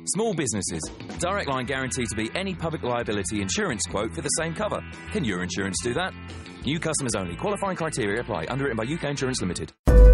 Small businesses. Direct Line guaranteed to beat any public liability insurance quote for the same cover. Can your insurance do that? New customers only. Qualifying criteria apply. Underwritten by UK Insurance Limited.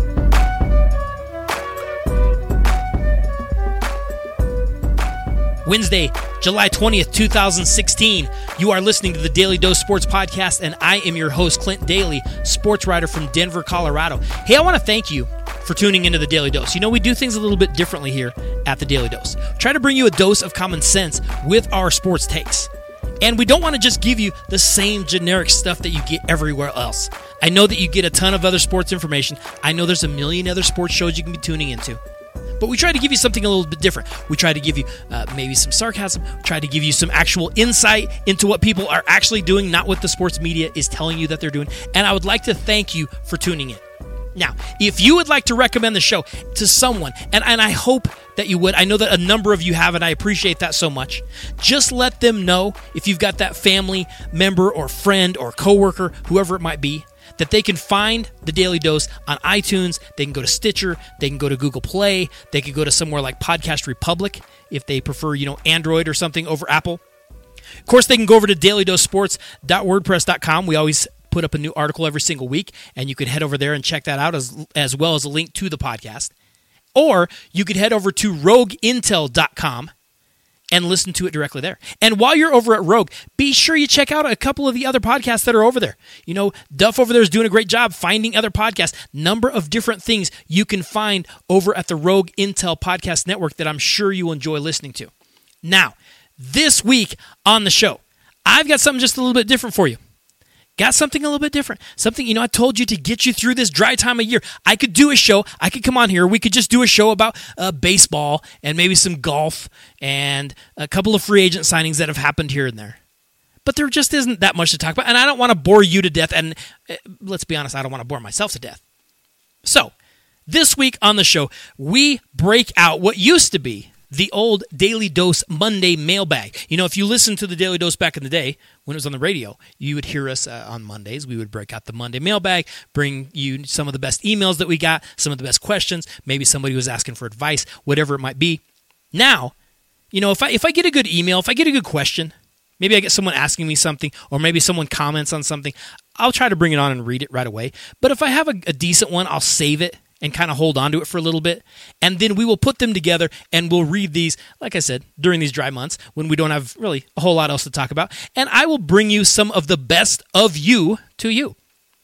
Wednesday, July 20th, 2016. You are listening to the Daily Dose Sports Podcast, and I am your host, Clint Daly, sports writer from Denver, Colorado. Hey, I want to thank you for tuning into the Daily Dose. You know, we do things a little bit differently here at the Daily Dose. Try to bring you a dose of common sense with our sports takes. And we don't want to just give you the same generic stuff that you get everywhere else. I know that you get a ton of other sports information. I know there's a million other sports shows you can be tuning into. But we try to give you something a little bit different. We try to give you maybe some sarcasm. We try to give you some actual insight into what people are actually doing, not what the sports media is telling you that they're doing. And I would like to thank you for tuning in. Now, if you would like to recommend the show to someone, and I hope that you would, I know that a number of you have, and I appreciate that so much, just let them know, if you've got that family member or friend or coworker, whoever it might be, that they can find the Daily Dose on iTunes. They can go to Stitcher. They can go to Google Play. They could go to somewhere like Podcast Republic if they prefer, Android or something over Apple. Of course, they can go over to dailydosesports.wordpress.com. We always put up a new article every single week, and you could head over there and check that out as well as a link to the podcast. Or you could head over to rogueintel.com and listen to it directly there. And while you're over at Rogue, be sure you check out a couple of the other podcasts that are over there. Duff over there is doing a great job finding other podcasts. Number of different things you can find over at the Rogue Intel Podcast Network that I'm sure you will enjoy listening to. Now, this week on the show, I've got something just a little bit different for you. Got something a little bit different. Something, I told you to get you through this dry time of year. I could do a show. I could come on here. We could just do a show about baseball and maybe some golf and a couple of free agent signings that have happened here and there. But there just isn't that much to talk about. And I don't want to bore you to death. And let's be honest, I don't want to bore myself to death. So, this week on the show, we break out what used to be the old Daily Dose Monday mailbag. If you listened to the Daily Dose back in the day, when it was on the radio, you would hear us on Mondays. We would break out the Monday mailbag, bring you some of the best emails that we got, some of the best questions, maybe somebody was asking for advice, whatever it might be. Now, if I get a good email, if I get a good question, maybe I get someone asking me something, or maybe someone comments on something, I'll try to bring it on and read it right away. But if I have a decent one, I'll save it and kind of hold on to it for a little bit, and then we will put them together, and we'll read these, like I said, during these dry months when we don't have really a whole lot else to talk about, and I will bring you some of the best of you to you.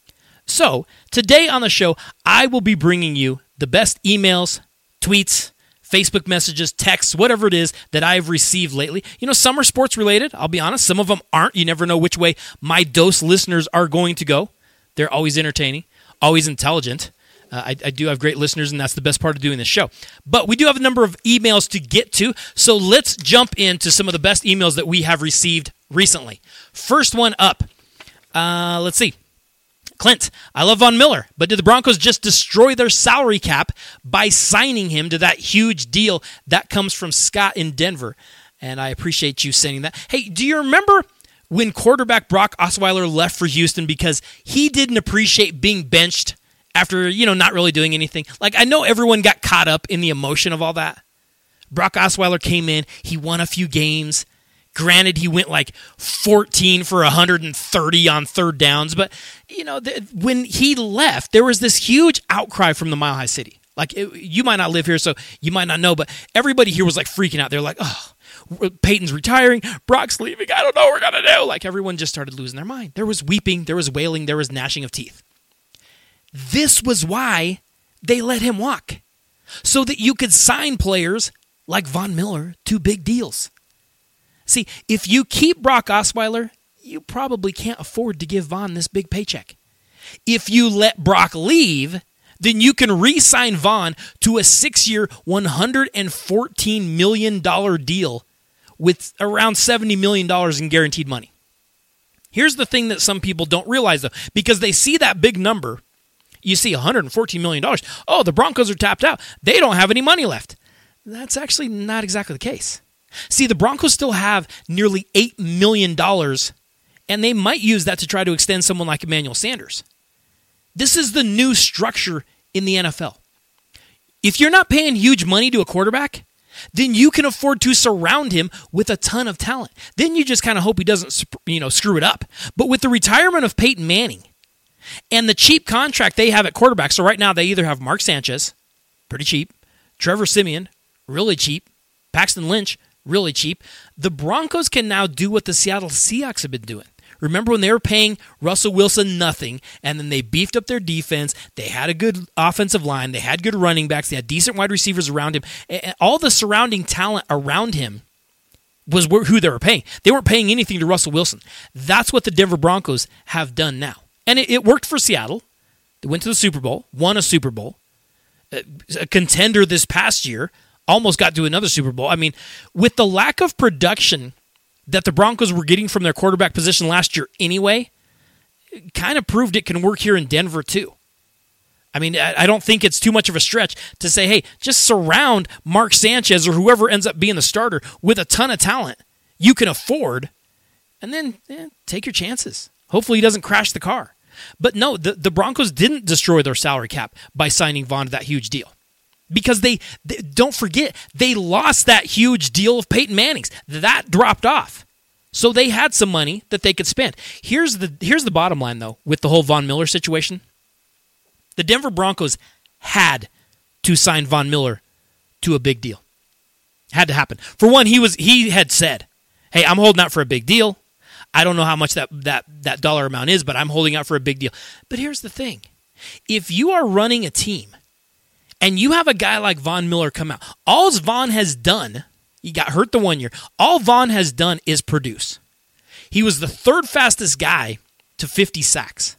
So, today on the show, I will be bringing you the best emails, tweets, Facebook messages, texts, whatever it is that I've received lately. Some are sports related, I'll be honest. Some of them aren't. You never know which way my Dose listeners are going to go. They're always entertaining, always intelligent. I do have great listeners, and that's the best part of doing this show. But we do have a number of emails to get to, so let's jump into some of the best emails that we have received recently. First one up, let's see. Clint, I love Von Miller, but did the Broncos just destroy their salary cap by signing him to that huge deal that comes from Scott in Denver? And I appreciate you saying that. Hey, do you remember when quarterback Brock Osweiler left for Houston because he didn't appreciate being benched after, not really doing anything? I know everyone got caught up in the emotion of all that. Brock Osweiler came in. He won a few games. Granted, he went 14 for 130 on third downs. But, when he left, there was this huge outcry from the Mile High City. You might not live here, so you might not know, but everybody here was freaking out. They're like, oh, Peyton's retiring. Brock's leaving. I don't know what we're going to do. Everyone just started losing their mind. There was weeping. There was wailing. There was gnashing of teeth. This was why they let him walk, so that you could sign players like Von Miller to big deals. See, if you keep Brock Osweiler, you probably can't afford to give Von this big paycheck. If you let Brock leave, then you can re-sign Von to a 6-year, $114 million deal with around $70 million in guaranteed money. Here's the thing that some people don't realize, though, because they see that big number. You see $114 million. Oh, the Broncos are tapped out. They don't have any money left. That's actually not exactly the case. See, the Broncos still have nearly $8 million, and they might use that to try to extend someone like Emmanuel Sanders. This is the new structure in the NFL. If you're not paying huge money to a quarterback, then you can afford to surround him with a ton of talent. Then you just kind of hope he doesn't, screw it up. But with the retirement of Peyton Manning and the cheap contract they have at quarterback, so right now they either have Mark Sanchez, pretty cheap, Trevor Siemian, really cheap, Paxton Lynch, really cheap. The Broncos can now do what the Seattle Seahawks have been doing. Remember when they were paying Russell Wilson nothing, and then they beefed up their defense, they had a good offensive line, they had good running backs, they had decent wide receivers around him, and all the surrounding talent around him was who they were paying. They weren't paying anything to Russell Wilson. That's what the Denver Broncos have done now. And it worked for Seattle. They went to the Super Bowl, won a Super Bowl, a contender this past year, almost got to another Super Bowl. I mean, with the lack of production that the Broncos were getting from their quarterback position last year anyway, kind of proved it can work here in Denver too. I mean, I don't think it's too much of a stretch to say, hey, just surround Mark Sanchez or whoever ends up being the starter with a ton of talent you can afford, and then take your chances. Hopefully he doesn't crash the car. But no, the Broncos didn't destroy their salary cap by signing Vaughn to that huge deal. Because they don't forget, they lost that huge deal of Peyton Manning's. That dropped off. So they had some money that they could spend. Here's the bottom line, though, with the whole Von Miller situation. The Denver Broncos had to sign Von Miller to a big deal. Had to happen. For one, he had said, hey, I'm holding out for a big deal. I don't know how much that dollar amount is, but I'm holding out for a big deal. But here's the thing. If you are running a team and you have a guy like Von Miller come out, all Von has done, he got hurt the 1 year, all Von has done is produce. He was the third fastest guy to 50 sacks.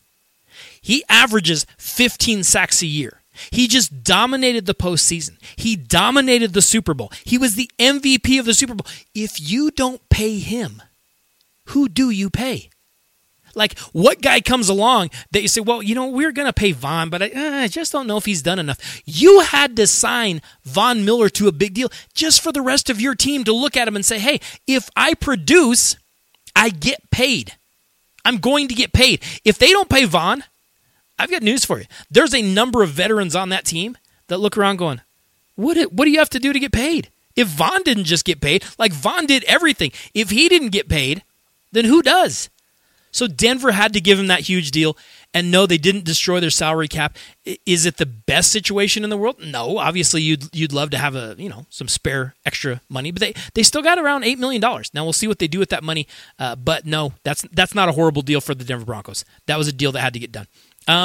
He averages 15 sacks a year. He just dominated the postseason. He dominated the Super Bowl. He was the MVP of the Super Bowl. If you don't pay him, who do you pay? Like, what guy comes along that you say, well, we're going to pay Von, but I just don't know if he's done enough. You had to sign Von Miller to a big deal just for the rest of your team to look at him and say, hey, if I produce, I get paid. I'm going to get paid. If they don't pay Von, I've got news for you. There's a number of veterans on that team that look around going, what do you have to do to get paid? If Von didn't just get paid, like Von did everything, if he didn't get paid, then who does? So Denver had to give him that huge deal, and no, they didn't destroy their salary cap. Is it the best situation in the world? No, obviously you'd love to have some spare extra money, but they still got around $8 million. Now we'll see what they do with that money, but no, that's not a horrible deal for the Denver Broncos. That was a deal that had to get done.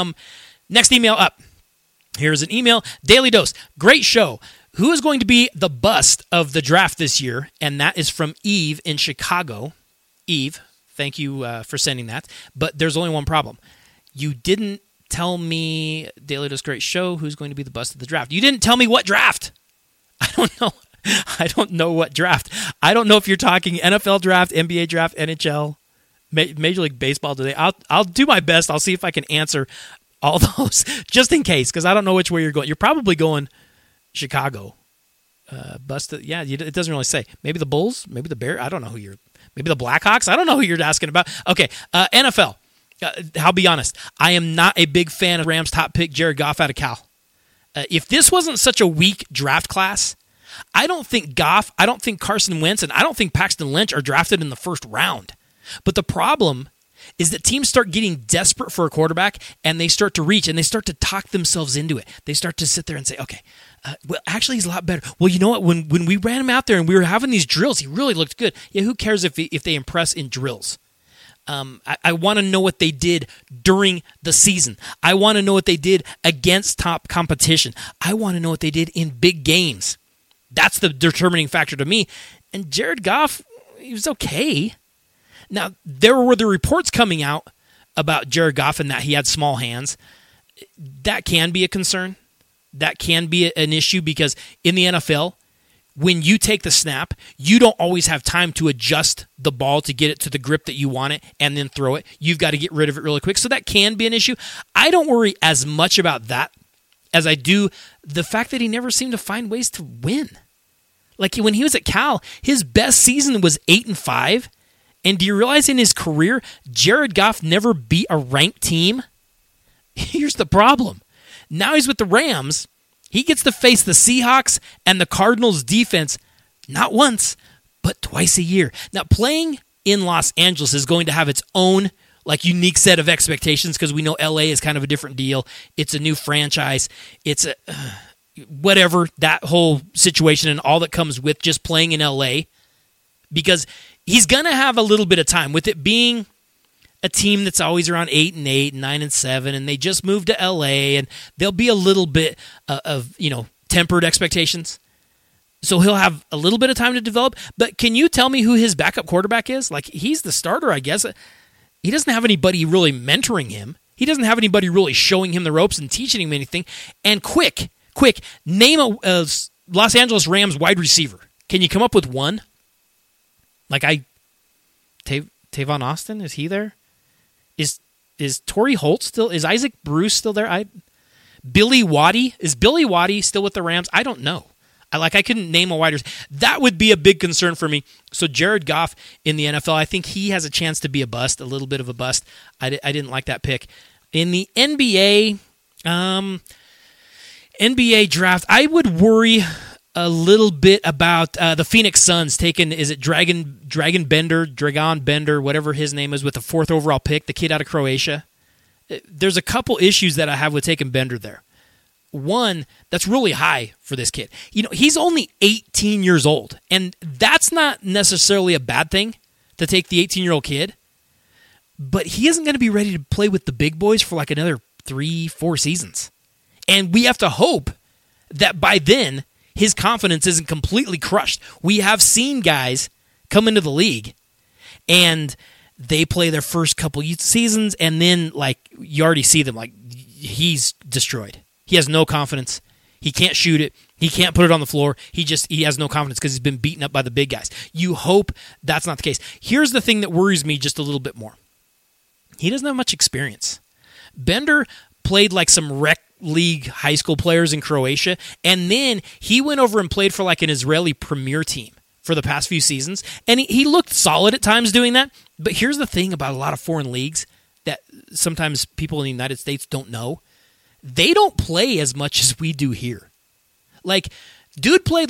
Next email up. Here's an email. Daily Dose. Great show. Who is going to be the bust of the draft this year? And that is from Eve in Chicago. Eve, thank you for sending that. But there's only one problem. You didn't tell me, Daily Dose, great show, who's going to be the bust of the draft. You didn't tell me what draft. I don't know. I don't know what draft. I don't know if you're talking NFL draft, NBA draft, NHL, Major League Baseball today. I'll do my best. I'll see if I can answer all those just in case, because I don't know which way you're going. You're probably going Chicago. Busted. Yeah, it doesn't really say. Maybe the Bulls, maybe the Bears. I don't know who you're. Maybe the Blackhawks. I don't know who you're asking about. Okay, NFL. I'll be honest. I am not a big fan of Rams' top pick, Jared Goff out of Cal. If this wasn't such a weak draft class, I don't think Goff, I don't think Carson Wentz, and I don't think Paxton Lynch are drafted in the first round. But the problem is that teams start getting desperate for a quarterback, and they start to reach, and they start to talk themselves into it. They start to sit there and say, okay, well, actually, he's a lot better. Well, you know what? When we ran him out there and we were having these drills, he really looked good. Yeah, who cares if they impress in drills? I want to know what they did during the season. I want to know what they did against top competition. I want to know what they did in big games. That's the determining factor to me. And Jared Goff, he was okay. Now, there were the reports coming out about Jared Goff and that he had small hands. That can be a concern. That can be an issue because in the NFL, when you take the snap, you don't always have time to adjust the ball to get it to the grip that you want it and then throw it. You've got to get rid of it really quick. So that can be an issue. I don't worry as much about that as I do the fact that he never seemed to find ways to win. Like when he was at Cal, his best season was 8-5. And do you realize in his career, Jared Goff never beat a ranked team? Here's the problem. Now he's with the Rams. He gets to face the Seahawks and the Cardinals defense not once, but twice a year. Now, playing in Los Angeles is going to have its own unique set of expectations because we know LA is kind of a different deal. It's a new franchise. It's a whatever, that whole situation and all that comes with just playing in LA, because he's going to have a little bit of time with it being a team that's always around 8-8, 9-7, and they just moved to LA, and there'll be a little bit of tempered expectations. So he'll have a little bit of time to develop. But can you tell me who his backup quarterback is? He's the starter, I guess. He doesn't have anybody really mentoring him. He doesn't have anybody really showing him the ropes and teaching him anything. And quick, name a Los Angeles Rams wide receiver. Can you come up with one? Tavon Austin, is he there? Is Torrey Holt still? Is Isaac Bruce still there? Billy Waddy? Is Billy Waddy still with the Rams? I don't know. I couldn't name a wide receiver. That would be a big concern for me. So Jared Goff in the NFL, I think he has a chance to be a bust, a little bit of a bust. I didn't like that pick. In the NBA draft, I would worry a little bit about the Phoenix Suns taking, is it Dragon Bender, whatever his name is, with the 4th overall pick, the kid out of Croatia. There's a couple issues that I have with taking Bender there. One, that's really high for this kid. He's only 18 years old, and that's not necessarily a bad thing to take the 18-year-old kid, but he isn't going to be ready to play with the big boys for another 3-4 seasons. And we have to hope that by then his confidence isn't completely crushed. We have seen guys come into the league and they play their first couple seasons, and then you already see them he's destroyed. He has no confidence. He can't shoot it. He can't put it on the floor. He has no confidence because he's been beaten up by the big guys. You hope that's not the case. Here's the thing that worries me just a little bit more. He doesn't have much experience. Bender played some rec league high school players in Croatia, and then he went over and played for an Israeli premier team for the past few seasons, and he looked solid at times doing that. But here's the thing about a lot of foreign leagues that sometimes people in the United States don't know. They don't play as much as we do here. Dude played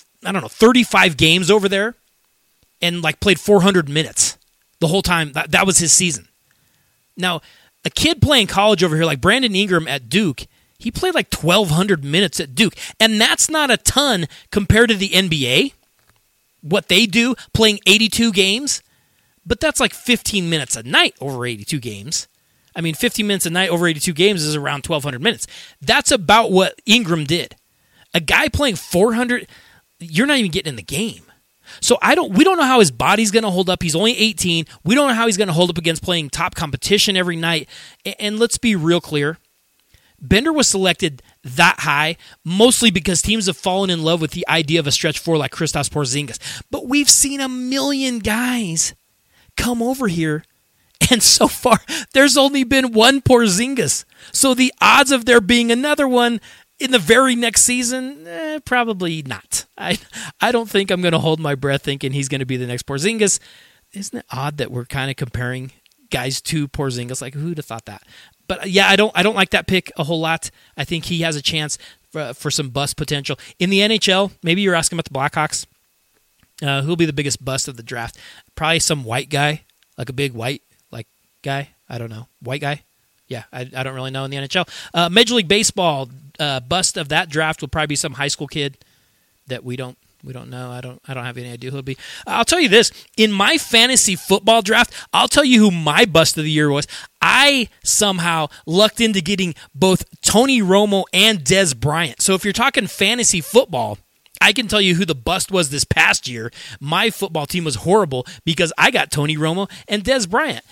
35 games over there and played 400 minutes the whole time. That was his season. Now, a kid playing college over here like Brandon Ingram at Duke, he played 1,200 minutes at Duke. And that's not a ton compared to the NBA, what they do, playing 82 games. But that's 15 minutes a night over 82 games. 15 minutes a night over 82 games is around 1,200 minutes. That's about what Ingram did. A guy playing 400, you're not even getting in the game. So we don't know how his body's going to hold up. He's only 18. We don't know how he's going to hold up against playing top competition every night. And let's be real clear. Bender was selected that high mostly because teams have fallen in love with the idea of a stretch four like Kristaps Porzingis. But we've seen a million guys come over here, and so far, there's only been one Porzingis. So the odds of there being another one in the very next season, probably not. I don't think I'm going to hold my breath thinking he's going to be the next Porzingis. Isn't it odd that we're kind of comparing guys to Porzingis? Who'd have thought that? But yeah, I don't like that pick a whole lot. I think he has a chance for some bust potential. In the NHL, maybe you're asking about the Blackhawks. Who'll be the biggest bust of the draft? Probably some white guy, a big white guy. I don't know. White guy? Yeah, I don't really know in the NHL. Major League Baseball, bust of that draft will probably be some high school kid that we don't know. I don't have any idea who it'll be. I'll tell you this. In my fantasy football draft, I'll tell you who my bust of the year was. I somehow lucked into getting both Tony Romo and Dez Bryant. So if you're talking fantasy football, I can tell you who the bust was this past year. My football team was horrible because I got Tony Romo and Dez Bryant.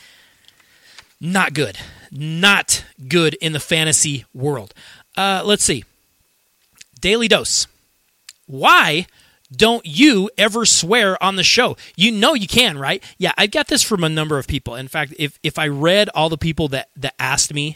Not good. Not good in the fantasy world. Let's see. Daily Dose. Why don't you ever swear on the show? You know you can, right? Yeah, I got this from a number of people. In fact, if I read all the people that asked me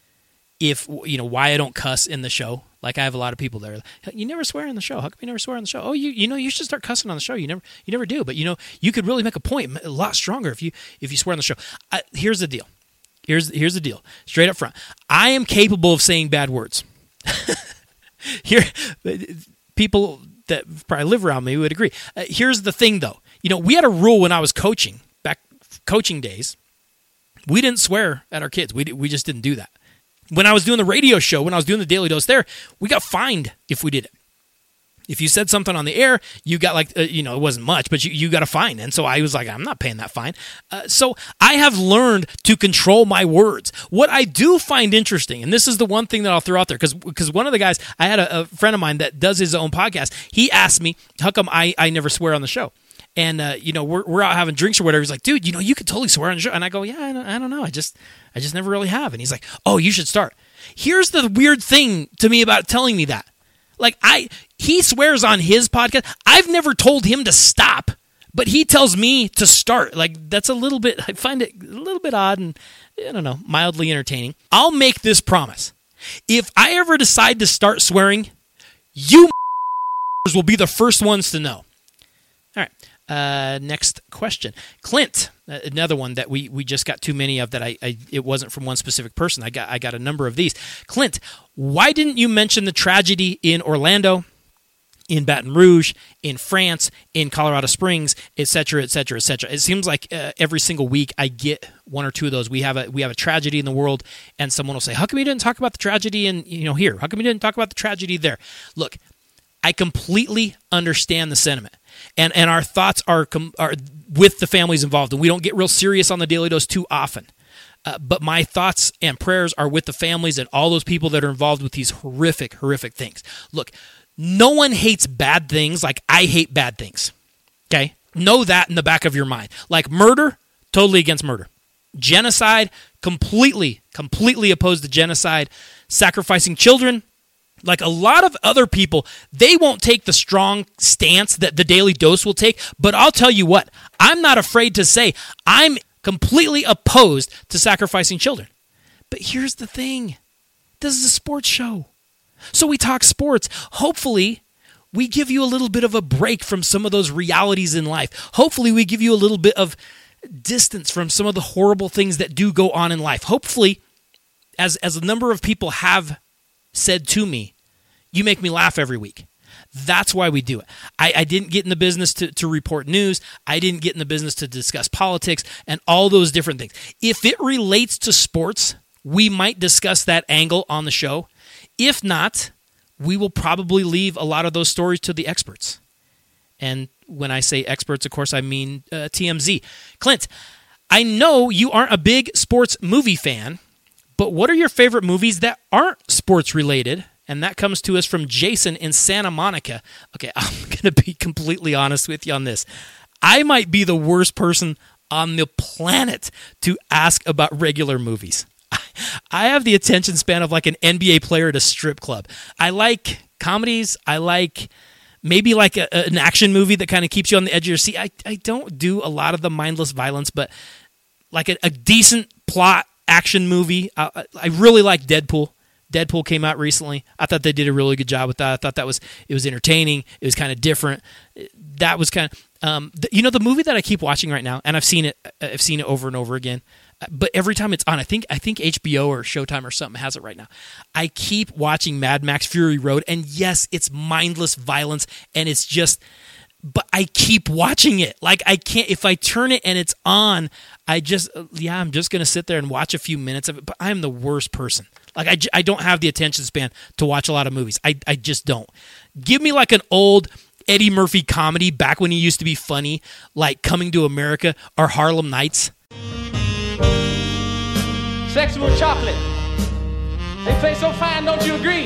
why I don't cuss in the show, I have a lot of people there. You never swear on the show. How come you never swear on the show? Oh, you should start cussing on the show. You never do. But you could really make a point a lot stronger if you swear on the show. Here's the deal. Here's the deal. Straight up front. I am capable of saying bad words. Here, people that probably live around me would agree. Here's the thing, though. We had a rule when I was coaching, back coaching days. We didn't swear at our kids. We just didn't do that. When I was doing the radio show, when I was doing the Daily Dose there, we got fined if we did it. If you said something on the air, you got it wasn't much, but you got a fine. And so I was like, I'm not paying that fine. So I have learned to control my words. What I do find interesting, and this is the one thing that I'll throw out there, because one of the guys, I had a friend of mine that does his own podcast. He asked me, how come I never swear on the show? And, we're out having drinks or whatever. He's like, dude, you could totally swear on the show. And I go, yeah, I don't know. I just never really have. And he's like, oh, you should start. Here's the weird thing to me about telling me that. He swears on his podcast. I've never told him to stop, but he tells me to start. That's I find it a little bit odd and, I don't know, mildly entertaining. I'll make this promise. If I ever decide to start swearing, you will be the first ones to know. All right. Next question. Clint, another one that we just got too many of that it wasn't from one specific person. I got a number of these. Clint, why didn't you mention the tragedy in Orlando, in Baton Rouge, in France, in Colorado Springs, et cetera, et cetera, et cetera? It seems like every single week I get one or two of those. We have a tragedy in the world, and someone will say, how come you didn't talk about the tragedy in here? How come you didn't talk about the tragedy there? Look, I completely understand the sentiment. And our thoughts are with the families involved, and we don't get real serious on the Daily Dose too often. But my thoughts and prayers are with the families and all those people that are involved with these horrific, horrific things. Look, no one hates bad things like I hate bad things. Okay? Know that in the back of your mind. Like murder, totally against murder. Genocide, completely opposed to genocide. Sacrificing children, like a lot of other people, they won't take the strong stance that the Daily Dose will take, but I'll tell you what, I'm not afraid to say I'm completely opposed to sacrificing children. But here's the thing. This is a sports show. So we talk sports. Hopefully, we give you a little bit of a break from some of those realities in life. Hopefully, we give you a little bit of distance from some of the horrible things that do go on in life. Hopefully, as a number of people have said to me, you make me laugh every week. That's why we do it. I didn't get in the business to report news. I didn't get in the business to discuss politics and all those different things. If it relates to sports, we might discuss that angle on the show. If not, we will probably leave a lot of those stories to the experts. And when I say experts, of course, I mean TMZ. Clint, I know you aren't a big sports movie fan, but what are your favorite movies that aren't sports related? And that comes to us from Jason in Santa Monica. Okay, I'm going to be completely honest with you on this. I might be the worst person on the planet to ask about regular movies. I have the attention span of like an NBA player at a strip club. I like comedies. I like maybe like an action movie that kind of keeps you on the edge of your seat. I don't do a lot of the mindless violence, but like a decent plot action movie. I really like Deadpool. Deadpool came out recently. I thought they did a really good job with that. I thought it was entertaining. It was kind of different. That was kind of the movie that I keep watching right now, and I've seen it over and over again. But every time it's on, I think HBO or Showtime or something has it right now. I keep watching Mad Max Fury Road, and yes, it's mindless violence, and it's just, but I keep watching it. Like I can't, if I turn it and it's on, I'm just going to sit there and watch a few minutes of it, but I'm the worst person. Like I don't have the attention span to watch a lot of movies. I just don't. Give me like an old Eddie Murphy comedy back when he used to be funny, like Coming to America or Harlem Nights. Sexual chocolate. They play so fine, don't you agree?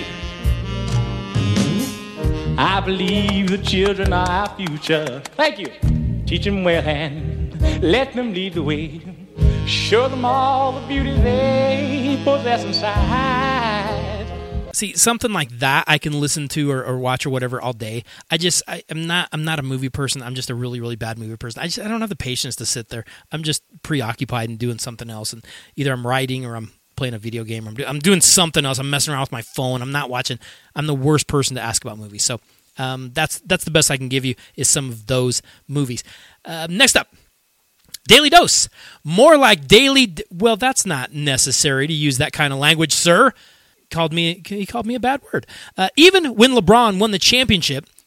I believe the children are our future. Thank you. Teach them well and let them lead the way. Show them all the beauty they possess inside. See, something like that I can listen to or watch or whatever all day. I'm not a movie person. I'm just a really, really bad movie person. I don't have the patience to sit there. I'm just preoccupied and doing something else. And either I'm writing or I'm playing a video game or I'm doing something else. I'm messing around with my phone. I'm not watching. I'm the worst person to ask about movies. So that's the best I can give you is some of those movies. Next up. Daily Dose. More like daily... Well, that's not necessary to use that kind of language, sir. He called me a bad word. Even when LeBron won the championship,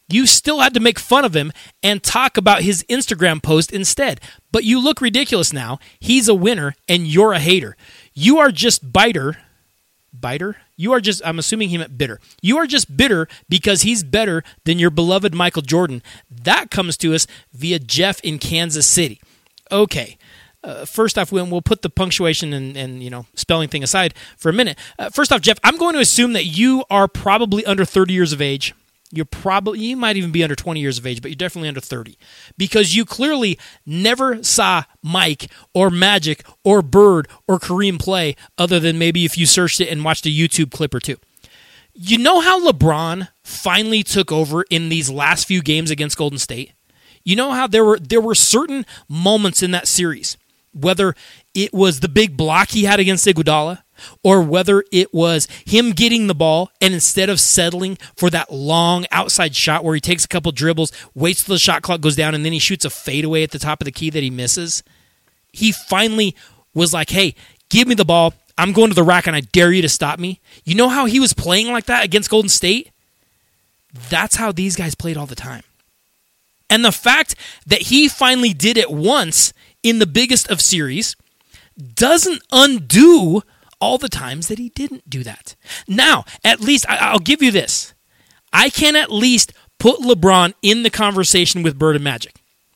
You still had to make fun of him and talk about his Instagram post instead. But you look ridiculous now. He's a winner, and you're a hater. You are just bitter. Biter? You are just, I'm assuming he meant bitter. You are just bitter because he's better than your beloved Michael Jordan. That comes to us via Jeff in Kansas City. Okay. First off, we'll put the punctuation and spelling thing aside for a minute. First off, Jeff, I'm going to assume that you are probably under 30 years of age. You might even be under 20 years of age, but you're definitely under 30 because you clearly never saw Mike or Magic or Bird or Kareem play other than maybe if you searched it and watched a YouTube clip or two. You know how LeBron finally took over in these last few games against Golden State? You know how there were certain moments in that series, whether it was the big block he had against Iguodala, or whether it was him getting the ball and instead of settling for that long outside shot where he takes a couple dribbles, waits till the shot clock goes down, and then he shoots a fadeaway at the top of the key that he misses, he finally was like, hey, give me the ball. I'm going to the rack, and I dare you to stop me. You know how he was playing like that against Golden State? That's how these guys played all the time. And the fact that he finally did it once in the biggest of series doesn't undo all the times that he didn't do that. Now, at least, I'll give you this. I can at least put LeBron in the conversation with Bird and Magic.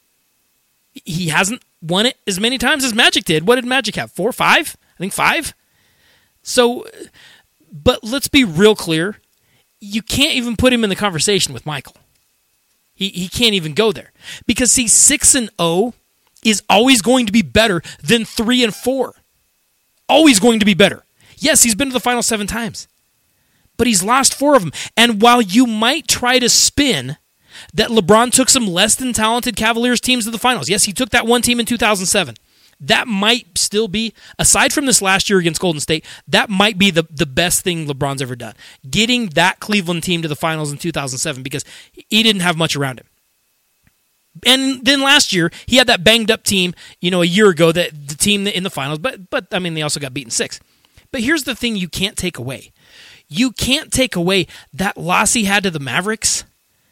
He hasn't won it as many times as Magic did. What did Magic have? 4, 5? I think 5. So, but let's be real clear. You can't even put him in the conversation with Michael. He can't even go there. Because, see, 6-0 is always going to be better than 3-4. Always going to be better. Yes, he's been to the final 7 times. But he's lost 4 of them. And while you might try to spin that LeBron took some less than talented Cavaliers teams to the finals. Yes, he took that one team in 2007. That might still be, aside from this last year against Golden State, that might be the best thing LeBron's ever done. Getting that Cleveland team to the finals in 2007 because he didn't have much around him. And then last year, he had that banged up team, a year ago, that the team in the finals, but I mean, they also got beaten 6. But here's the thing you can't take away. You can't take away that loss he had to the Mavericks.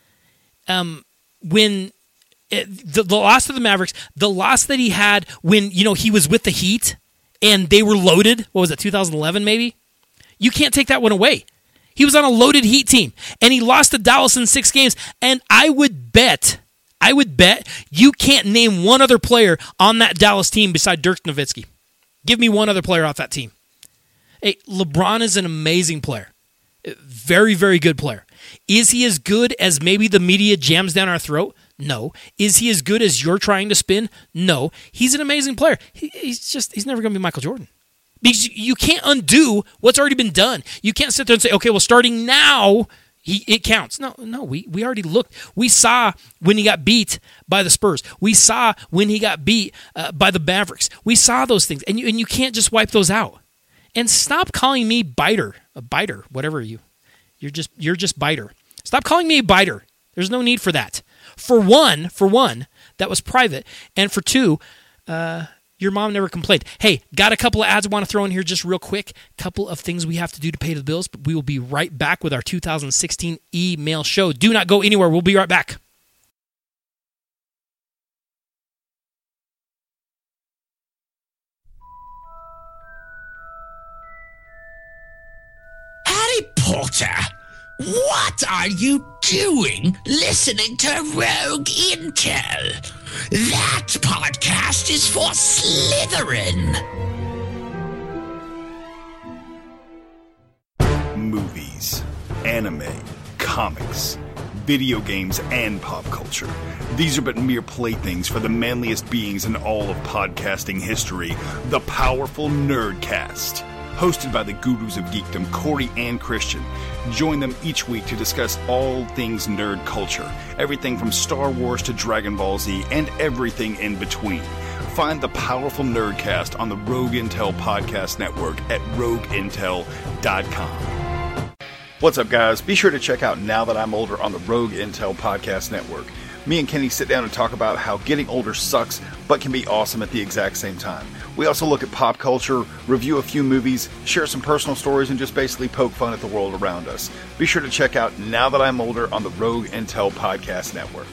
The loss to the Mavericks, the loss that he had when, he was with the Heat and they were loaded. What was it, 2011 maybe? You can't take that one away. He was on a loaded Heat team and he lost to Dallas in 6 games. And I would bet you can't name one other player on that Dallas team beside Dirk Nowitzki. Give me one other player off that team. Hey, LeBron is an amazing player. Very, very good player. Is he as good as maybe the media jams down our throat? No. Is he as good as you're trying to spin? No. He's an amazing player. He's never going to be Michael Jordan. Because you can't undo what's already been done. You can't sit there and say, okay, well, starting now, it counts. No, we already looked. We saw when he got beat by the Spurs. We saw when he got beat by the Mavericks. We saw those things, and you can't just wipe those out. And stop calling me a biter, whatever you're just biter. Stop calling me a biter. There's no need for that. For one, that was private, and for 2, your mom never complained. Hey, got a couple of ads I want to throw in here just real quick. Couple of things we have to do to pay the bills, but we will be right back with our 2016 email show. Do not go anywhere. We'll be right back. Harry Potter, what are you doing listening to Rogue Intel? That podcast is for Slytherin. Movies, anime, comics, video games, and pop culture. These are but mere playthings for the manliest beings in all of podcasting history, the Powerful Nerdcast. Hosted by the gurus of geekdom, Corey and Christian. Join them each week to discuss all things nerd culture. Everything from Star Wars to Dragon Ball Z and everything in between. Find the Powerful Nerdcast on the Rogue Intel Podcast Network at rogueintel.com. What's up, guys? Be sure to check out Now That I'm Older on the Rogue Intel Podcast Network. Me and Kenny sit down and talk about how getting older sucks, but can be awesome at the exact same time. We also look at pop culture, review a few movies, share some personal stories, and just basically poke fun at the world around us. Be sure to check out Now That I'm Older on the Rogue Intel Podcast Network.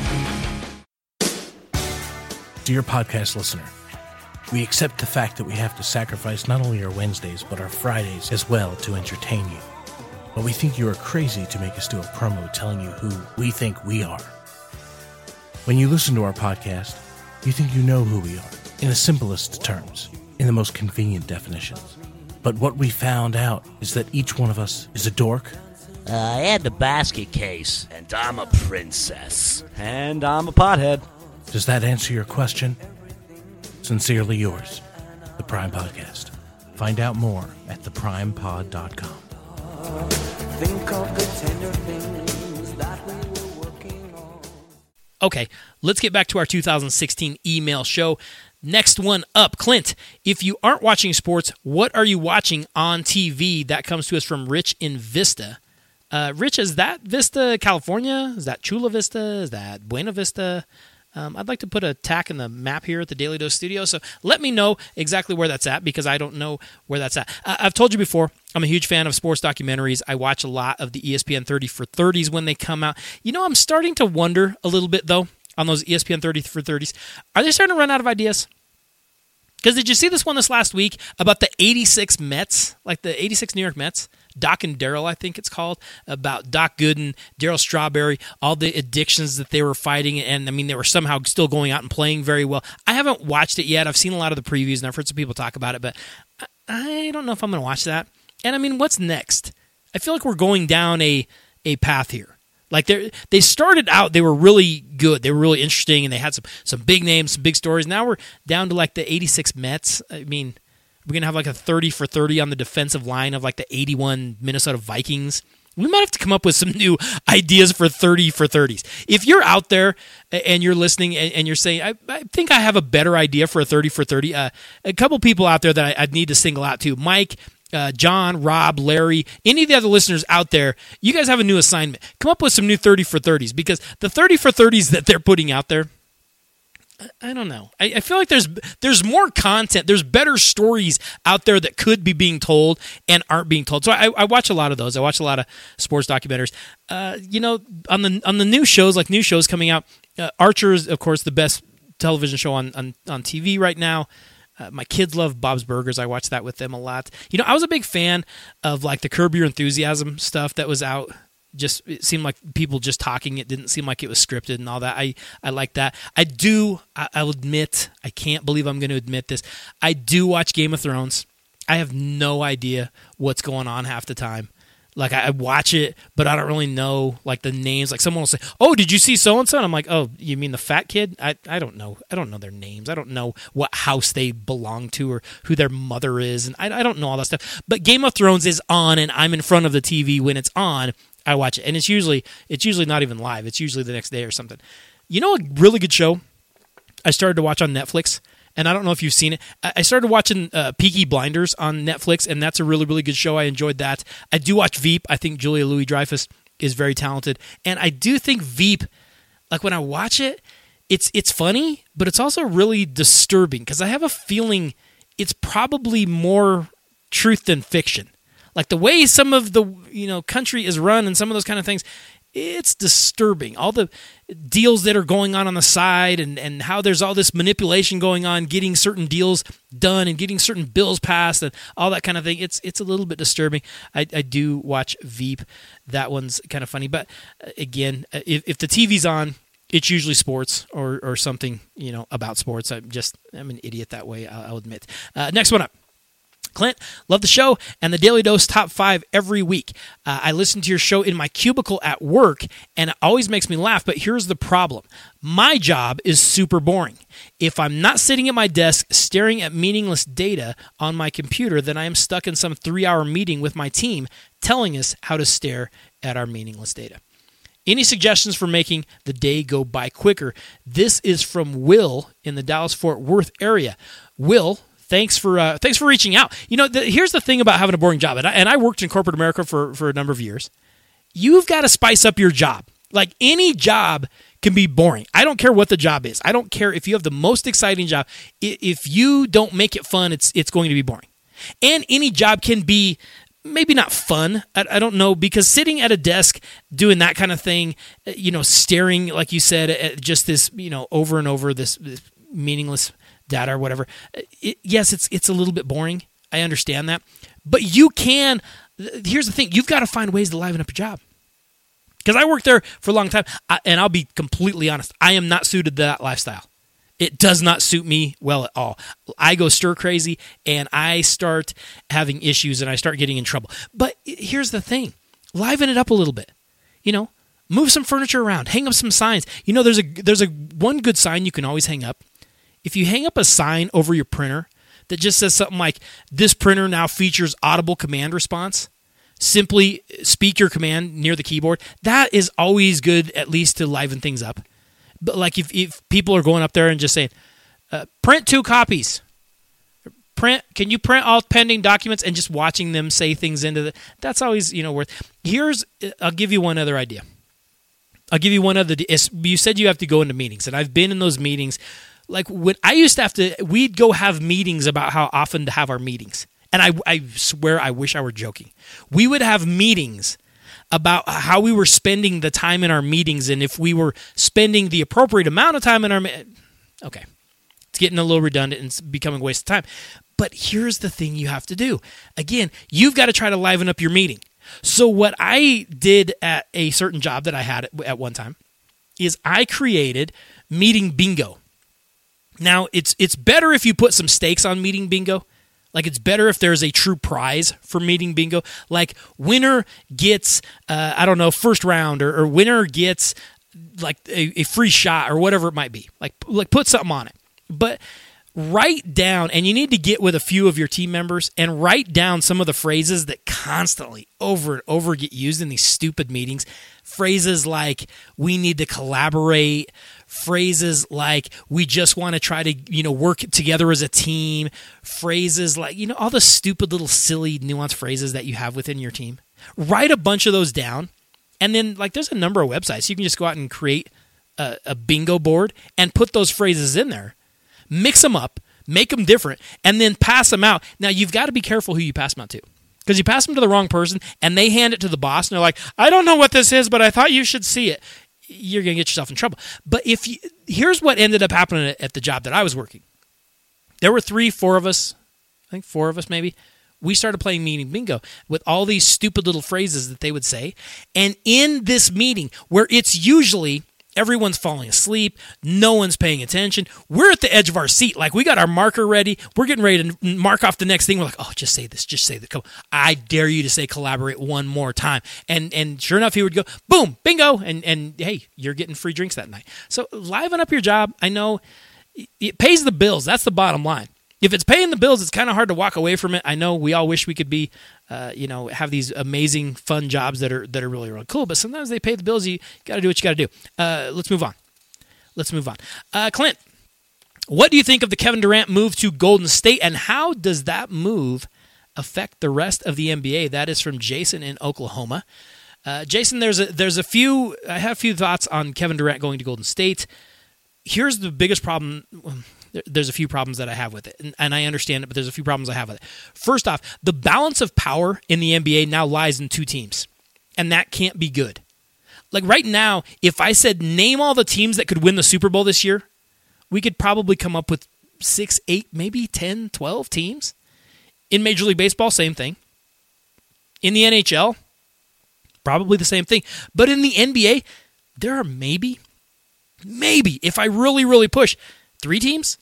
Dear podcast listener, we accept the fact that we have to sacrifice not only our Wednesdays, but our Fridays as well to entertain you. But we think you are crazy to make us do a promo telling you who we think we are. When you listen to our podcast, you think you know who we are, in the simplest terms, in the most convenient definitions. But what we found out is that each one of us is a dork, and a basket case. And I'm a princess. And I'm a pothead. Does that answer your question? Sincerely yours, The Prime Podcast. Find out more at theprimepod.com. Think of the tender things that we were working on. Okay, let's get back to our 2016 email show. Next one up, Clint. If you aren't watching sports, what are you watching on TV? That comes to us from Rich in Vista. Rich, is that Vista, California? Is that Chula Vista? Is that Buena Vista? I'd like to put a tack in the map here at the Daily Dose Studio, so let me know exactly where that's at, because I don't know where that's at. I've told you before, I'm a huge fan of sports documentaries. I watch a lot of the ESPN 30 for 30s when they come out. You know, I'm starting to wonder a little bit, though, on those ESPN 30 for 30s. Are they starting to run out of ideas? Because did you see this one this last week about the 86 Mets, like the 86 New York Mets? Doc and Daryl, I think it's called, about Doc Gooden, Daryl Strawberry, all the addictions that they were fighting, and I mean, they were somehow still going out and playing very well. I haven't watched it yet. I've seen a lot of the previews, and I've heard some people talk about it, but I don't know if I'm going to watch that. And I mean, what's next? I feel like we're going down a path here. Like they started out, they were really good, they were really interesting, and they had some big names, some big stories. Now we're down to like the 86 Mets. I mean, we're going to have like a 30 for 30 on the defensive line of like the 81 Minnesota Vikings. We might have to come up with some new ideas for 30 for 30s. If you're out there and you're listening and you're saying, I think I have a better idea for a 30 for 30, a couple people out there that I'd need to single out too. Mike, John, Rob, Larry, any of the other listeners out there, you guys have a new assignment. Come up with some new 30 for 30s, because the 30 for 30s that they're putting out there, I don't know. I feel like there's more content. There's better stories out there that could be being told and aren't being told. So I watch a lot of those. I watch a lot of sports documentaries. You know, on the new shows, like new shows coming out, Archer is, of course, the best television show on TV right now. My kids love Bob's Burgers. I watch that with them a lot. You know, I was a big fan of like the Curb Your Enthusiasm stuff that was out. Just it seemed like people just talking. It didn't seem like it was scripted and all that. I like that. I'll admit, I can't believe I'm going to admit this. I do watch Game of Thrones. I have no idea what's going on half the time. Like I watch it, but I don't really know like the names. Like someone will say, "Oh, did you see so and so?" And I'm like, "Oh, you mean the fat kid?" I don't know. I don't know their names. I don't know what house they belong to or who their mother is, and I don't know all that stuff. But Game of Thrones is on, and I'm in front of the TV when it's on. I watch it, and it's usually not even live. It's usually the next day or something. You know, a really good show I started to watch on Netflix, and I don't know if you've seen it. I started watching Peaky Blinders on Netflix, and that's a really, really good show. I enjoyed that. I do watch Veep. I think Julia Louis-Dreyfus is very talented, and I do think Veep, like when I watch it, it's funny, but it's also really disturbing because I have a feeling it's probably more truth than fiction. Like the way some of the country is run and some of those kind of things, it's disturbing. All the deals that are going on the side and how there's all this manipulation going on, getting certain deals done and getting certain bills passed and all that kind of thing. It's a little bit disturbing. I do watch Veep. That one's kind of funny. But again, if the TV's on, it's usually sports or something about sports. I'm an idiot that way, I'll admit. Next one up. Clint, love the show and the Daily Dose Top 5 every week. I listen to your show in my cubicle at work, and it always makes me laugh, but here's the problem. My job is super boring. If I'm not sitting at my desk staring at meaningless data on my computer, then I am stuck in some 3-hour meeting with my team telling us how to stare at our meaningless data. Any suggestions for making the day go by quicker? This is from Will in the Dallas-Fort Worth area. Will, Thanks for reaching out. Here's the thing about having a boring job, and I worked in corporate America for a number of years. You've got to spice up your job. Like any job can be boring. I don't care what the job is. I don't care if you have the most exciting job. If you don't make it fun, it's going to be boring. And any job can be maybe not fun. I don't know, because sitting at a desk doing that kind of thing, staring, like you said, at just this, over and over this meaningless data or whatever. Yes, it's a little bit boring. I understand that. But you can, here's the thing, you've got to find ways to liven up your job. Because I worked there for a long time, and I'll be completely honest, I am not suited to that lifestyle. It does not suit me well at all. I go stir crazy, and I start having issues, and I start getting in trouble. But here's the thing. Liven it up a little bit. Move some furniture around. Hang up some signs. There's a one good sign you can always hang up. If you hang up a sign over your printer that just says something like, this printer now features audible command response, simply speak your command near the keyboard. That is always good, at least to liven things up. But like if people are going up there and just saying, print 2 copies. Can you print all pending documents, and just watching them say things into that's always, worth. I'll give you one other idea. You said you have to go into meetings, and I've been in those meetings. Like when I used to we'd go have meetings about how often to have our meetings. And I swear, I wish I were joking. We would have meetings about how we were spending the time in our meetings, and if we were spending the appropriate amount of time in our okay, it's getting a little redundant and it's becoming a waste of time. But here's the thing you have to do. Again, you've got to try to liven up your meeting. So what I did at a certain job that I had at one time is I created meeting bingo. Now, it's better if you put some stakes on meeting bingo. Like, it's better if there's a true prize for meeting bingo. Like, winner gets, first round, or winner gets, like, a free shot, or whatever it might be. Like put something on it. But write down, and you need to get with a few of your team members and write down some of the phrases that constantly over and over get used in these stupid meetings. Phrases like, we need to collaborate. Phrases like, we just want to try to, work together as a team. Phrases like, all the stupid little silly nuanced phrases that you have within your team. Write a bunch of those down. And then, there's a number of websites. You can just go out and create a bingo board and put those phrases in there. Mix them up, make them different, and then pass them out. Now, you've got to be careful who you pass them out to. Because you pass them to the wrong person, and they hand it to the boss, and they're like, I don't know what this is, but I thought you should see it. You're going to get yourself in trouble. But here's what ended up happening at the job that I was working. There were 4 of us, I think 4 of us maybe. We started playing meeting bingo with all these stupid little phrases that they would say. And in this meeting, where it's usually everyone's falling asleep, no one's paying attention, we're at the edge of our seat. Like, we got our marker ready. We're getting ready to mark off the next thing. We're like, oh, just say this. Come on. I dare you to say collaborate one more time. And sure enough, he would go, boom, bingo. And hey, you're getting free drinks that night. So liven up your job. I know it pays the bills. That's the bottom line. If it's paying the bills, it's kind of hard to walk away from it. I know we all wish we could be, have these amazing, fun jobs that are really, really cool. But sometimes they pay the bills. You got to do what you got to do. Let's move on. Clint, what do you think of the Kevin Durant move to Golden State, and how does that move affect the rest of the NBA? That is from Jason in Oklahoma. Jason, I have a few thoughts on Kevin Durant going to Golden State. Here's the biggest problem. There's a few problems that I have with it, and I understand it, but there's a few problems I have with it. First off, the balance of power in the NBA now lies in 2 teams, and that can't be good. Like right now, if I said name all the teams that could win the Super Bowl this year, we could probably come up with 6, 8, maybe 10, 12 teams. In Major League Baseball, same thing. In the NHL, probably the same thing. But in the NBA, there are maybe, if I really, really push, 3 teams?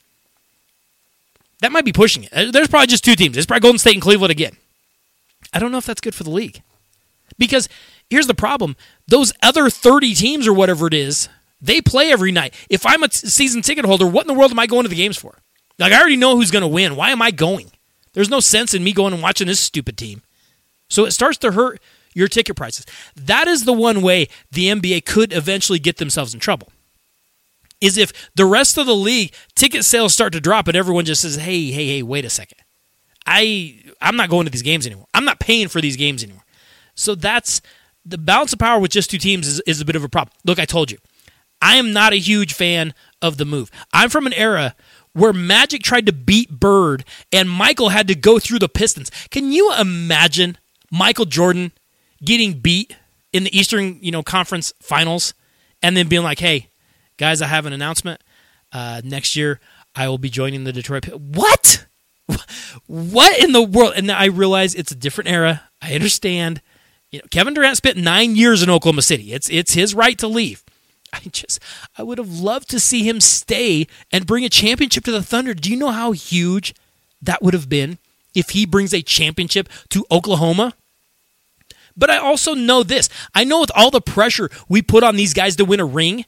That might be pushing it. There's probably just 2 teams. It's probably Golden State and Cleveland again. I don't know if that's good for the league. Because here's the problem. Those other 30 teams or whatever it is, they play every night. If I'm a season ticket holder, what in the world am I going to the games for? Like, I already know who's going to win. Why am I going? There's no sense in me going and watching this stupid team. So it starts to hurt your ticket prices. That is the one way the NBA could eventually get themselves in trouble. Is if the rest of the league, ticket sales start to drop and everyone just says, hey, wait a second. I'm not going to these games anymore. I'm not paying for these games anymore. So that's the balance of power with just 2 teams is a bit of a problem. Look, I told you. I am not a huge fan of the move. I'm from an era where Magic tried to beat Bird and Michael had to go through the Pistons. Can you imagine Michael Jordan getting beat in the Eastern, Conference Finals and then being like, hey, guys, I have an announcement. Next year, I will be joining the Detroit. What? What in the world? And I realize it's a different era. I understand. Kevin Durant spent 9 years in Oklahoma City. It's his right to leave. I would have loved to see him stay and bring a championship to the Thunder. Do you know how huge that would have been if he brings a championship to Oklahoma? But I also know this. I know with all the pressure we put on these guys to win a ring,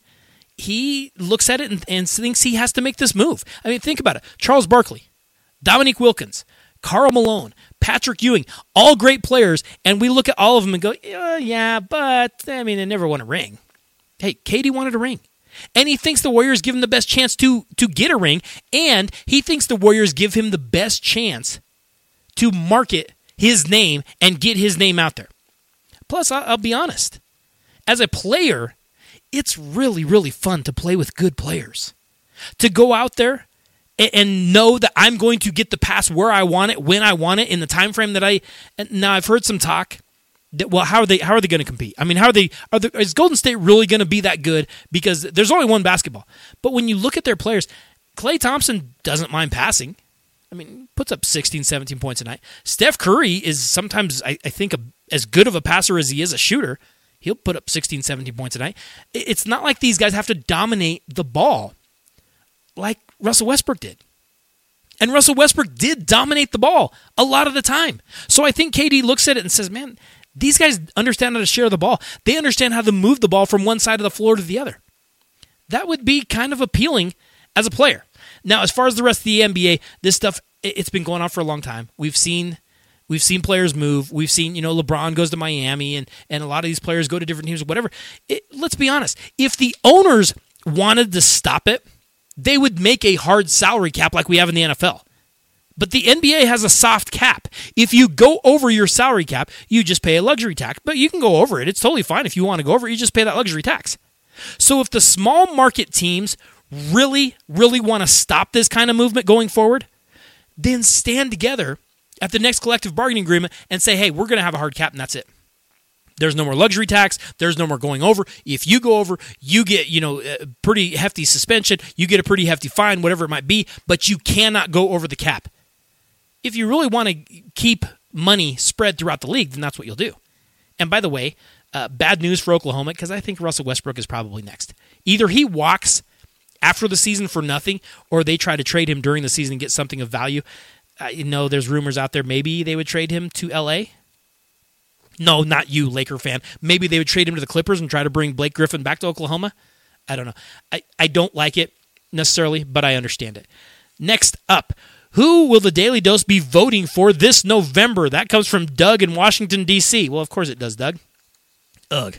he looks at it and thinks he has to make this move. I mean, think about it. Charles Barkley, Dominique Wilkins, Karl Malone, Patrick Ewing, all great players, and we look at all of them and go, yeah, but, they never won a ring. Hey, KD wanted a ring. And he thinks the Warriors give him the best chance to get a ring, and he thinks the Warriors give him the best chance to market his name and get his name out there. Plus, I'll be honest, as a player, it's really, really fun to play with good players. To go out there and know that I'm going to get the pass where I want it, when I want it, in the time frame that Now, I've heard some talk that, well, how are they going to compete? I mean, is Golden State really going to be that good? Because there's only one basketball. But when you look at their players, Klay Thompson doesn't mind passing. Puts up 16, 17 points a night. Steph Curry is sometimes, I think, as good of a passer as he is a shooter. He'll put up 16, 17 points a night. It's not like these guys have to dominate the ball like Russell Westbrook did. And Russell Westbrook did dominate the ball a lot of the time. So I think KD looks at it and says, man, these guys understand how to share the ball. They understand how to move the ball from one side of the floor to the other. That would be kind of appealing as a player. Now, as far as the rest of the NBA, this stuff, it's been going on for a long time. We've seen players move. We've seen, LeBron goes to Miami, and a lot of these players go to different teams, whatever. Let's be honest. If the owners wanted to stop it, they would make a hard salary cap like we have in the NFL. But the NBA has a soft cap. If you go over your salary cap, you just pay a luxury tax. But you can go over it. It's totally fine. If you want to go over it, you just pay that luxury tax. So if the small market teams really, really want to stop this kind of movement going forward, then stand together at the next collective bargaining agreement and say, hey, we're going to have a hard cap and that's it. There's no more luxury tax. There's no more going over. If you go over, you get, a pretty hefty suspension. You get a pretty hefty fine, whatever it might be, but you cannot go over the cap. If you really want to keep money spread throughout the league, then that's what you'll do. And by the way, bad news for Oklahoma, because I think Russell Westbrook is probably next. Either he walks after the season for nothing, or they try to trade him during the season and get something of value. There's rumors out there maybe they would trade him to L.A. No, not you, Laker fan. Maybe they would trade him to the Clippers and try to bring Blake Griffin back to Oklahoma. I don't know. I don't like it necessarily, but I understand it. Next up, who will the Daily Dose be voting for this November? That comes from Doug in Washington, D.C. Well, of course it does, Doug. Ugh.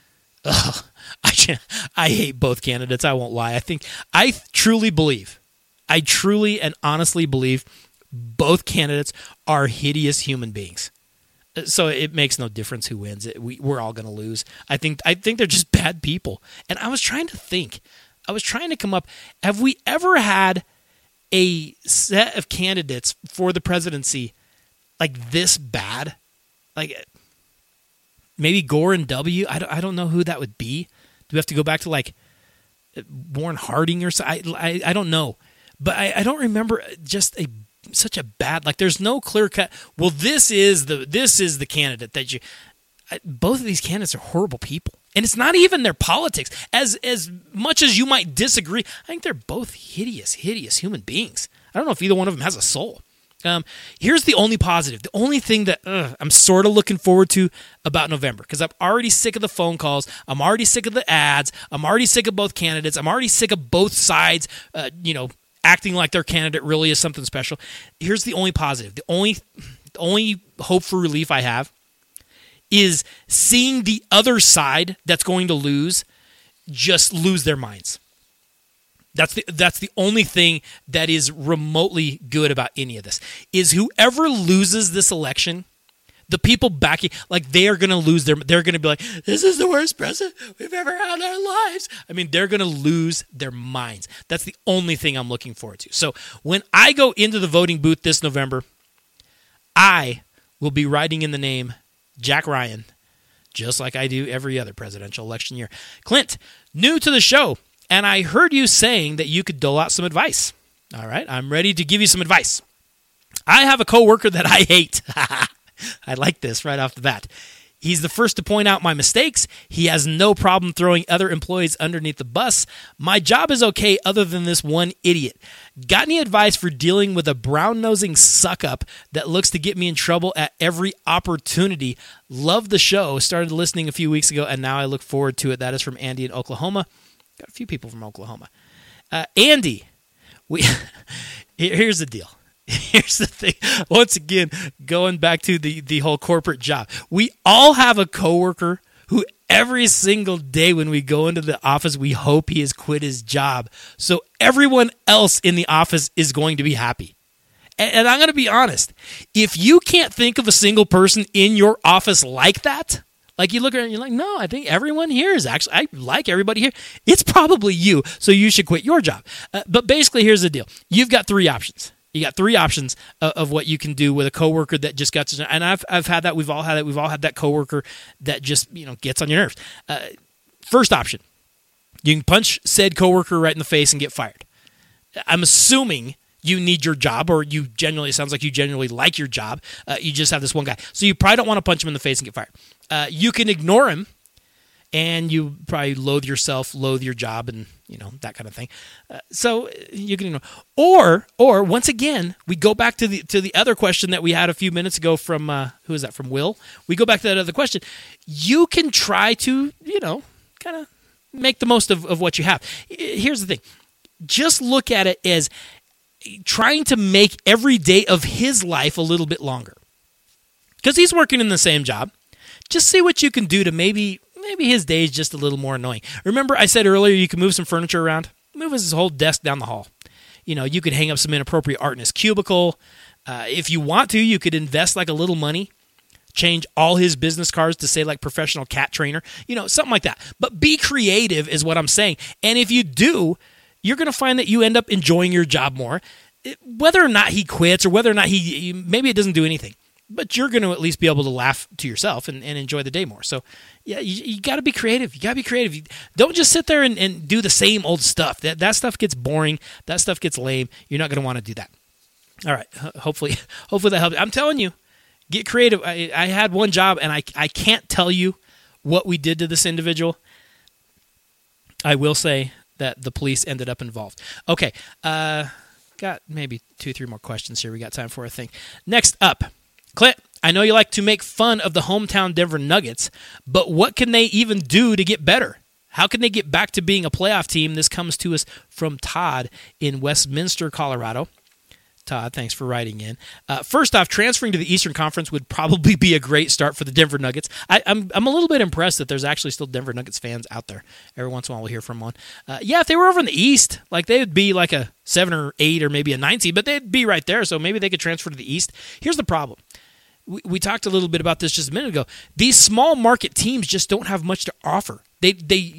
I hate both candidates. I won't lie. I truly and honestly believe both candidates are hideous human beings. So it makes no difference who wins. We're all going to lose. I think they're just bad people. And I was trying to come up. Have we ever had a set of candidates for the presidency like this bad? Like maybe Gore and W. I don't know who that would be. Do we have to go back to like Warren Harding or something? I don't know. But I don't remember just such a bad, like there's no clear cut. Well, this is the candidate that both of these candidates are horrible people. And it's not even their politics. As much as you might disagree, I think they're both hideous human beings. I don't know if either one of them has a soul. Here's the only positive. The only thing that I'm sort of looking forward to about November, because I'm already sick of the phone calls. I'm already sick of the ads. I'm already sick of both candidates. I'm already sick of both sides, acting like their candidate really is something special. Here's the only positive. The only hope for relief I have is seeing the other side that's going to lose just lose their minds. That's the only thing that is remotely good about any of this, is whoever loses this election, The people backing, like, they are going to lose they're going to be like, this is the worst president we've ever had in our lives. I mean, they're going to lose their minds. That's the only thing I'm looking forward to. So when I go into the voting booth this November, I will be writing in the name Jack Ryan, just like I do every other presidential election year. Clint, new to the show, and I heard you saying that you could dole out some advice. All right, I'm ready to give you some advice. I have a coworker that I hate. I like this right off the bat. He's the first to point out my mistakes. He has no problem throwing other employees underneath the bus. My job is okay other than this one idiot. Got any advice for dealing with a brown-nosing suck-up that looks to get me in trouble at every opportunity? Love the show. Started listening a few weeks ago, and now I look forward to it. That is from Andy in Oklahoma. Got a few people from Oklahoma. Andy, here's the deal. Here's the thing. Once again, going back to the whole corporate job. We all have a coworker who every single day when we go into the office, we hope he has quit his job. So everyone else in the office is going to be happy. And I'm going to be honest. If you can't think of a single person in your office like that, like you look around and you're like, no, I think everyone here is actually, I like everybody here. It's probably you. So you should quit your job. But basically, here's the deal. You've got three options. You got three options of what you can do with a coworker that just got to, and I've had that. We've all had it. We've all had that coworker that just gets on your nerves. First option, you can punch said coworker right in the face and get fired. I'm assuming you need your job, or it sounds like you genuinely like your job. You just have this one guy, so you probably don't want to punch him in the face and get fired. You can ignore him, and you probably loathe yourself, loathe your job, and that kind of thing. So you can ignore. Or once again, we go back to the other question that we had a few minutes ago from who is that? From Will. We go back to that other question. You can try to kind of make the most of what you have. Here's the thing. Just look at it as trying to make every day of his life a little bit longer, because he's working in the same job. Just see what you can do to maybe his day is just a little more annoying. Remember I said earlier you can move some furniture around? Move his whole desk down the hall. You could hang up some inappropriate art in his cubicle. If you want to, you could invest like a little money, change all his business cards to say like professional cat trainer, something like that. But be creative is what I'm saying. And if you do, you're going to find that you end up enjoying your job more. Whether or not he quits, or whether or not maybe it doesn't do anything, but you're going to at least be able to laugh to yourself and enjoy the day more. So, yeah, you got to be creative. You got to be creative. Don't just sit there and do the same old stuff. That stuff gets boring. That stuff gets lame. You're not going to want to do that. All right. Hopefully that helps. I'm telling you, get creative. I had one job, and I can't tell you what we did to this individual. I will say that the police ended up involved. Okay. Got maybe 2-3 more questions here. We got time for a thing. Next up. Clint, I know you like to make fun of the hometown Denver Nuggets, but what can they even do to get better? How can they get back to being a playoff team? This comes to us from Todd in Westminster, Colorado. Todd, thanks for writing in. First off, transferring to the Eastern Conference would probably be a great start for the Denver Nuggets. I'm a little bit impressed that there's actually still Denver Nuggets fans out there. Every once in a while we'll hear from one. If they were over in the East, like they would be like a 7 or 8 or maybe a 9 seed, but they'd be right there, so maybe they could transfer to the East. Here's the problem. We talked a little bit about this just a minute ago. These small market teams just don't have much to offer. They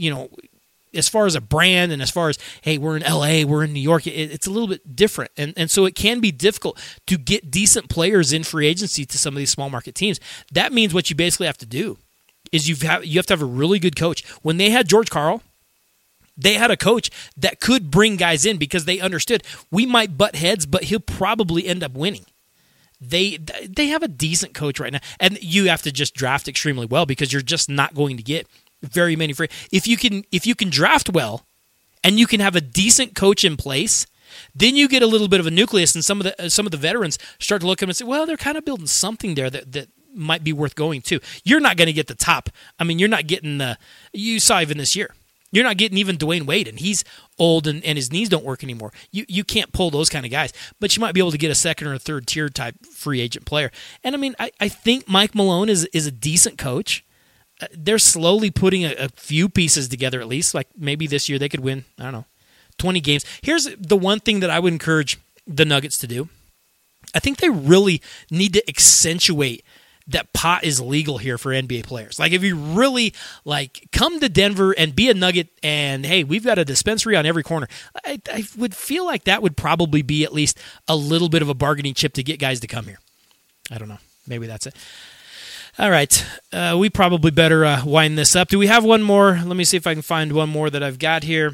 as far as a brand and as far as, hey, we're in LA, we're in New York, it's a little bit different. And so it can be difficult to get decent players in free agency to some of these small market teams. That means what you basically have to do is you have to have a really good coach. When they had George Karl, they had a coach that could bring guys in because they understood we might butt heads, but he'll probably end up winning. They have a decent coach right now, and you have to just draft extremely well because you're just not going to get very many free. If you can draft well, and you can have a decent coach in place, then you get a little bit of a nucleus, and some of the veterans start to look at them and say, well, they're kind of building something there that might be worth going to. You're not going to get the top. I mean, you're not getting you saw even this year. You're not getting even Dwayne Wade, and he's old and his knees don't work anymore. You can't pull those kind of guys, but you might be able to get a second or a third tier type free agent player. And I mean, I think Mike Malone is a decent coach. They're slowly putting a few pieces together at least. Like maybe this year they could win, 20 games. Here's the one thing that I would encourage the Nuggets to do. I think they really need to accentuate that pot is legal here for NBA players. Like, if you really, like, come to Denver and be a Nugget and, hey, we've got a dispensary on every corner, I would feel like that would probably be at least a little bit of a bargaining chip to get guys to come here. I don't know. Maybe that's it. All right. We probably better wind this up. Do we have one more? Let me see if I can find one more that I've got here.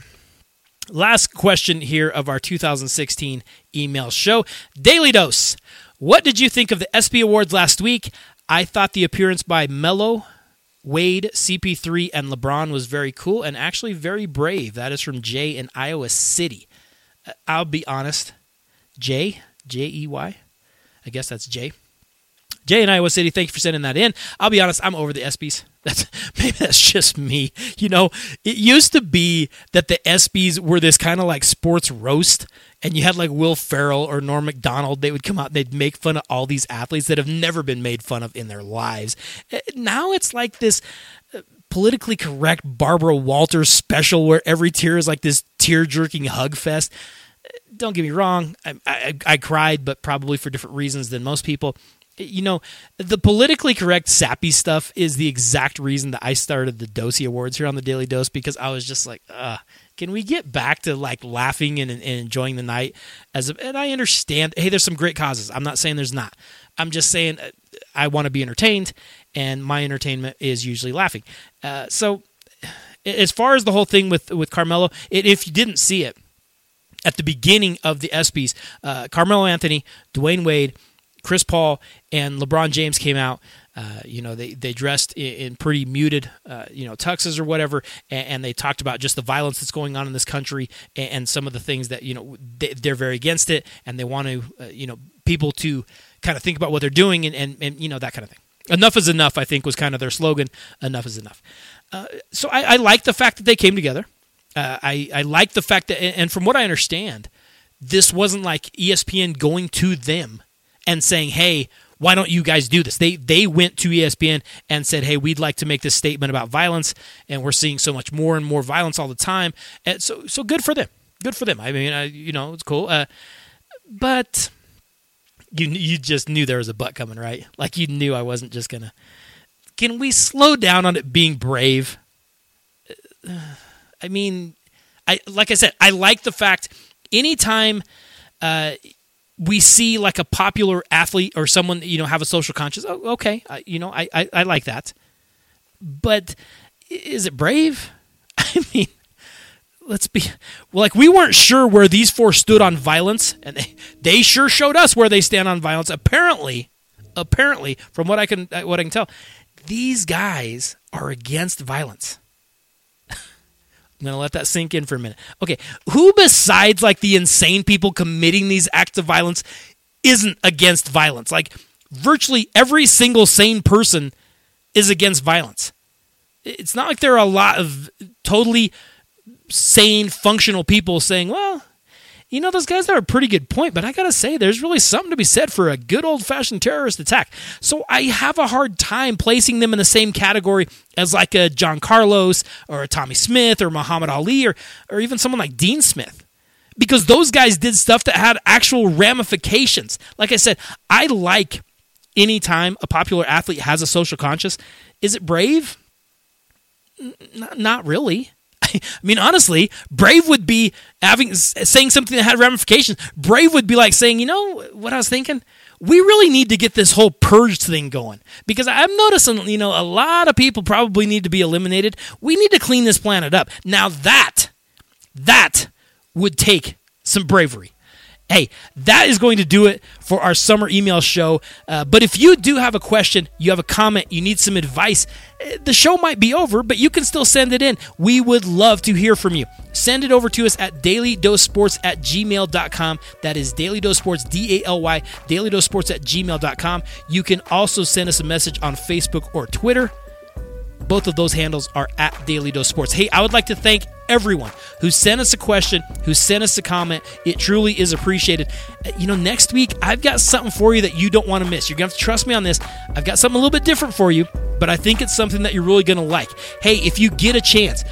Last question here of our 2016 email show. Daily Dose. What did you think of the ESPY Awards last week? I thought the appearance by Melo, Wade, CP3, and LeBron was very cool and actually very brave. That is from Jay in Iowa City. I'll be honest. Jay, J-E-Y. I guess that's Jay. Jay in Iowa City, thank you for sending that in. I'll be honest, I'm over the ESPYs. Maybe that's just me. You know, it used to be that the ESPYs were this kind of like sports roast, and you had like Will Ferrell or Norm Macdonald. They would come out and they'd make fun of all these athletes that have never been made fun of in their lives. Now it's like this politically correct Barbara Walters special where every tear is like this tear-jerking hug fest. Don't get me wrong, I cried, but probably for different reasons than most people. You know, the politically correct sappy stuff is the exact reason that I started the Dosey Awards here on the Daily Dose, because I was just like, can we get back to like laughing and enjoying the night? And I understand, hey, there's some great causes. I'm not saying there's not. I'm just saying I want to be entertained, and my entertainment is usually laughing. So as far as the whole thing with Carmelo, if you didn't see it, at the beginning of the ESPYs, Carmelo Anthony, Dwayne Wade, Chris Paul, and LeBron James came out. They dressed in pretty muted, tuxes or whatever, and they talked about just the violence that's going on in this country and some of the things that, they're very against it, and they want to, people to kind of think about what they're doing and that kind of thing. Enough is enough, I think, was kind of their slogan. Enough is enough. So I like the fact that they came together. I like the fact that, and from what I understand, this wasn't like ESPN going to them and saying, hey, why don't you guys do this? They went to ESPN and said, hey, we'd like to make this statement about violence, and we're seeing so much more and more violence all the time. And so good for them. Good for them. I mean, it's cool. But you just knew there was a but coming, right? Like you knew I wasn't just going to. Can we slow down on it being brave? I mean, like I said, I like the fact anytime we see like a popular athlete or someone, have a social conscience. Oh, okay. I like that. But is it brave? I mean, we weren't sure where these four stood on violence, and they sure showed us where they stand on violence. Apparently, from what I can tell, these guys are against violence. I'm going to let that sink in for a minute. Okay, who besides like the insane people committing these acts of violence isn't against violence? Like virtually every single sane person is against violence. It's not like there are a lot of totally sane, functional people saying, well, those guys have a pretty good point, but I got to say, there's really something to be said for a good old-fashioned terrorist attack. So I have a hard time placing them in the same category as like a John Carlos or a Tommy Smith or Muhammad Ali or even someone like Dean Smith, because those guys did stuff that had actual ramifications. Like I said, I like any time a popular athlete has a social conscience. Is it brave? Not really. I mean, honestly, brave would be saying something that had ramifications. Brave would be like saying, what I was thinking? We really need to get this whole purge thing going, because I'm noticing, a lot of people probably need to be eliminated. We need to clean this planet up. Now that would take some bravery. Hey, that is going to do it for our summer email show. But if you do have a question, you have a comment, you need some advice, the show might be over, but you can still send it in. We would love to hear from you. Send it over to us at dailydosesports@gmail.com. That is dailydosesports, DALY, dailydosesports@gmail.com. You can also send us a message on Facebook or Twitter. Both of those handles are at Daily Dose Sports. Hey, I would like to thank everyone who sent us a question, who sent us a comment. It truly is appreciated. Next week, I've got something for you that you don't want to miss. You're going to have to trust me on this. I've got something a little bit different for you, but I think it's something that you're really going to like. Hey, if you get a chance,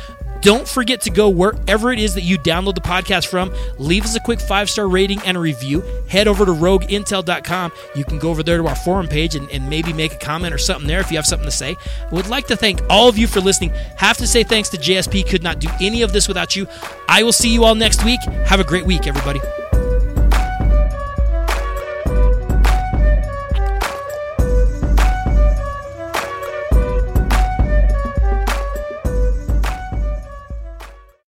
Don't forget to go wherever it is that you download the podcast from. Leave us a quick 5-star rating and a review. Head over to rogueintel.com. You can go over there to our forum page and maybe make a comment or something there if you have something to say. I would like to thank all of you for listening. Have to say thanks to JSP. Could not do any of this without you. I will see you all next week. Have a great week, everybody.